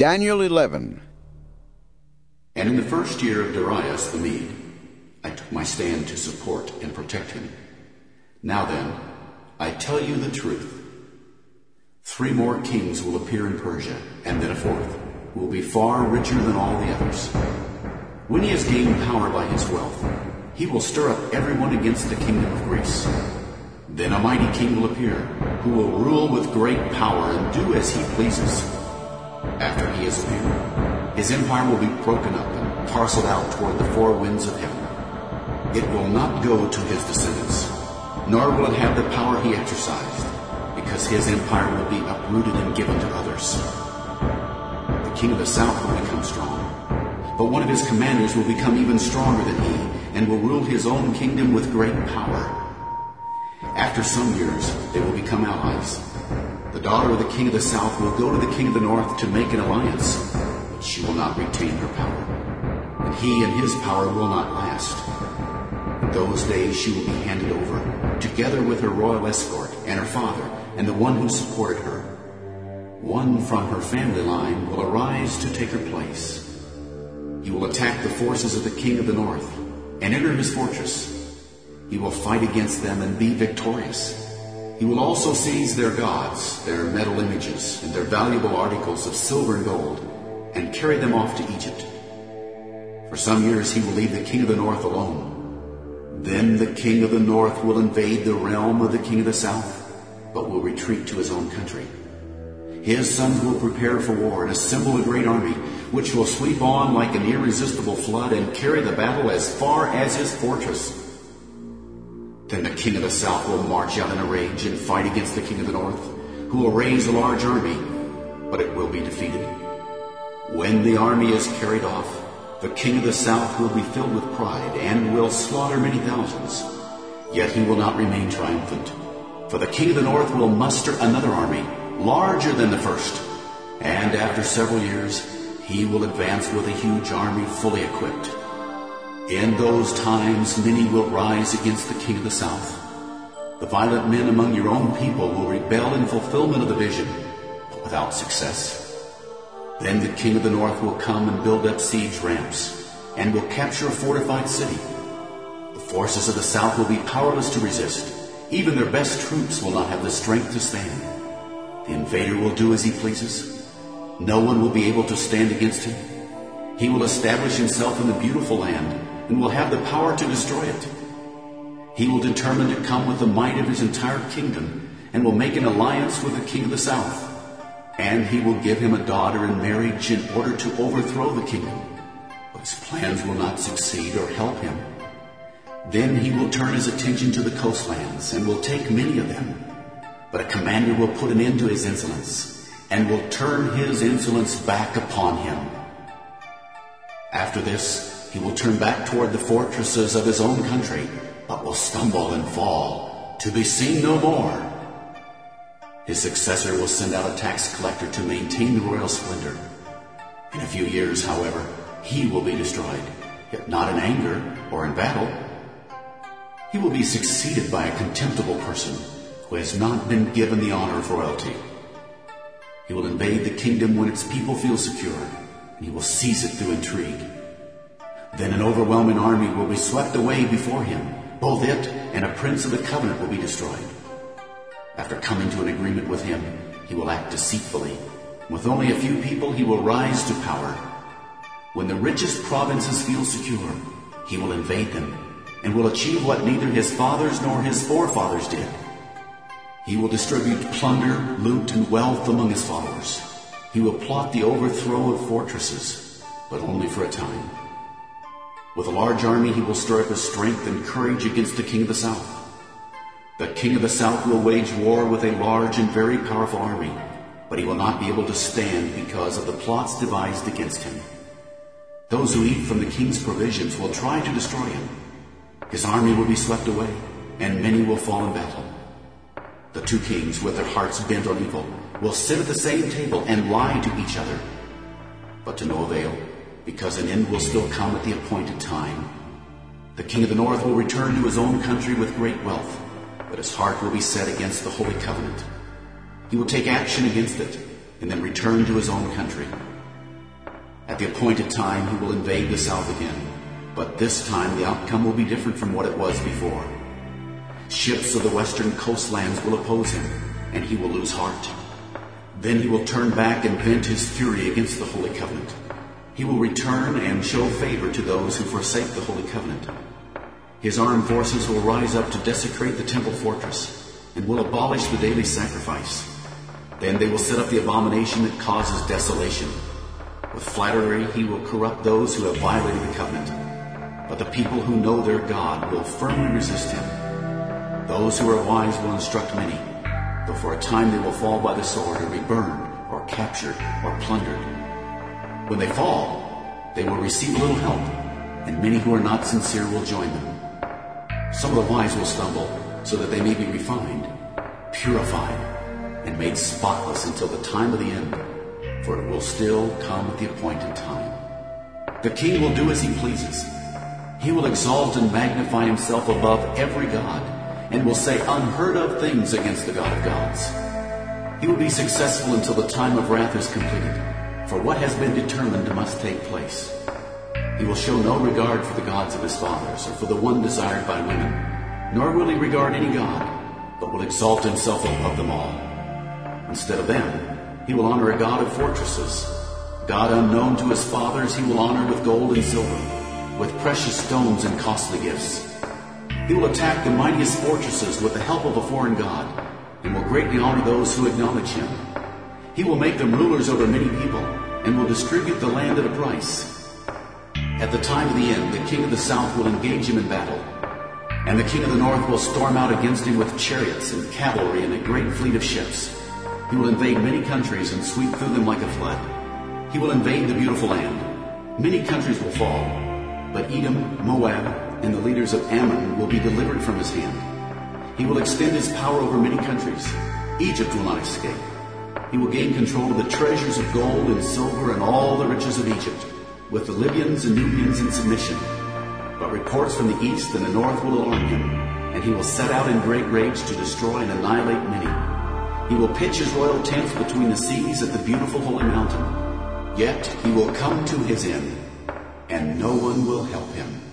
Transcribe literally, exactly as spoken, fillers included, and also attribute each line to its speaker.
Speaker 1: Daniel eleven.
Speaker 2: And in the first year of Darius the Mede, I took my stand to support and protect him. Now then, I tell you the truth. Three more kings will appear in Persia, and then a fourth, who will be far richer than all the others. When he has gained power by his wealth, he will stir up everyone against the kingdom of Greece. Then a mighty king will appear, who will rule with great power and do as he pleases. After he has appeared, his empire will be broken up and parceled out toward the four winds of heaven. It will not go to his descendants, nor will it have the power he exercised, because his empire will be uprooted and given to others. The king of the south will become strong, but one of his commanders will become even stronger than he, and will rule his own kingdom with great power. After some years, they will become allies. The daughter of the king of the south will go to the king of the north to make an alliance, but she will not retain her power, and he and his power will not last. In those days she will be handed over, together with her royal escort and her father and the one who supported her. One from her family line will arise to take her place. He will attack the forces of the king of the north and enter his fortress. He will fight against them and be victorious. He will also seize their gods, their metal images, and their valuable articles of silver and gold, and carry them off to Egypt. For some years he will leave the king of the north alone. Then the king of the north will invade the realm of the king of the south, but will retreat to his own country. His sons will prepare for war and assemble a great army, which will sweep on like an irresistible flood and carry the battle as far as his fortress. Then the king of the south will march out in a rage and fight against the king of the north, who will raise a large army, but it will be defeated. When the army is carried off, the king of the south will be filled with pride and will slaughter many thousands. Yet he will not remain triumphant, for the king of the north will muster another army, larger than the first, and after several years he will advance with a huge army fully equipped. In those times many will rise against the king of the south. The violent men among your own people will rebel in fulfillment of the vision, but without success. Then the king of the north will come and build up siege ramps, and will capture a fortified city. The forces of the south will be powerless to resist. Even their best troops will not have the strength to stand. The invader will do as he pleases. No one will be able to stand against him. He will establish himself in the beautiful land, and will have the power to destroy it. He will determine to come with the might of his entire kingdom, and will make an alliance with the king of the south. And he will give him a daughter in marriage in order to overthrow the kingdom. But his plans will not succeed or help him. Then he will turn his attention to the coastlands, and will take many of them. But a commander will put an end to his insolence, and will turn his insolence back upon him. After this, he will turn back toward the fortresses of his own country, but will stumble and fall, to be seen no more. His successor will send out a tax collector to maintain the royal splendor. In a few years, however, he will be destroyed, yet not in anger or in battle. He will be succeeded by a contemptible person who has not been given the honor of royalty. He will invade the kingdom when its people feel secure, and he will seize it through intrigue. Then an overwhelming army will be swept away before him. Both it and a prince of the covenant will be destroyed. After coming to an agreement with him, he will act deceitfully. With only a few people, he will rise to power. When the richest provinces feel secure, he will invade them, and will achieve what neither his fathers nor his forefathers did. He will distribute plunder, loot, and wealth among his followers. He will plot the overthrow of fortresses, but only for a time. With a large army, he will stir up his strength and courage against the king of the south. The king of the south will wage war with a large and very powerful army, but he will not be able to stand because of the plots devised against him. Those who eat from the king's provisions will try to destroy him. His army will be swept away, and many will fall in battle. The two kings, with their hearts bent on evil, will sit at the same table and lie to each other, but to no avail, because an end will still come at the appointed time. The king of the north will return to his own country with great wealth, but his heart will be set against the Holy Covenant. He will take action against it, and then return to his own country. At the appointed time, he will invade the south again, but this time the outcome will be different from what it was before. Ships of the western coastlands will oppose him, and he will lose heart. Then he will turn back and vent his fury against the Holy Covenant. He will return and show favor to those who forsake the Holy Covenant. His armed forces will rise up to desecrate the temple fortress and will abolish the daily sacrifice. Then they will set up the abomination that causes desolation. With flattery he will corrupt those who have violated the covenant, but the people who know their God will firmly resist him. Those who are wise will instruct many, but for a time they will fall by the sword and be burned or captured or plundered. When they fall, they will receive little help, and many who are not sincere will join them. Some of the wise will stumble, so that they may be refined, purified, and made spotless until the time of the end, for it will still come at the appointed time. The king will do as he pleases. He will exalt and magnify himself above every god, and will say unheard of things against the God of gods. He will be successful until the time of wrath is completed, for what has been determined must take place. He will show no regard for the gods of his fathers, or for the one desired by women, nor will he regard any god, but will exalt himself above them all. Instead of them, he will honor a god of fortresses. God unknown to his fathers he will honor with gold and silver, with precious stones and costly gifts. He will attack the mightiest fortresses with the help of a foreign god, and will greatly honor those who acknowledge him. He will make them rulers over many people, and will distribute the land at a price. At the time of the end, the king of the south will engage him in battle, and the king of the north will storm out against him with chariots and cavalry and a great fleet of ships. He will invade many countries and sweep through them like a flood. He will invade the beautiful land. Many countries will fall, but Edom, Moab, and the leaders of Ammon will be delivered from his hand. He will extend his power over many countries. Egypt will not escape. He will gain control of the treasures of gold and silver and all the riches of Egypt, with the Libyans and Nubians in submission. But reports from the east and the north will alarm him, and he will set out in great rage to destroy and annihilate many. He will pitch his royal tents between the seas at the beautiful holy mountain. Yet he will come to his end, and no one will help him.